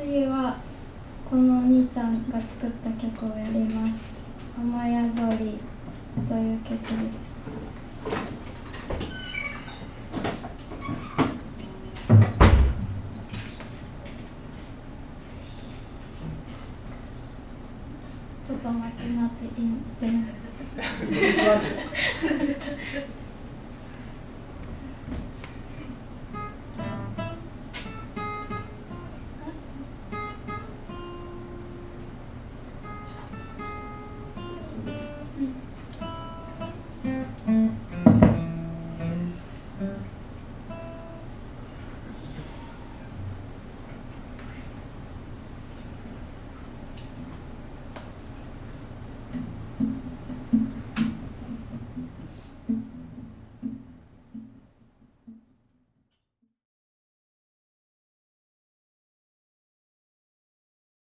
次はこのお兄ちゃんが作った曲をやります。雨宿りという曲です。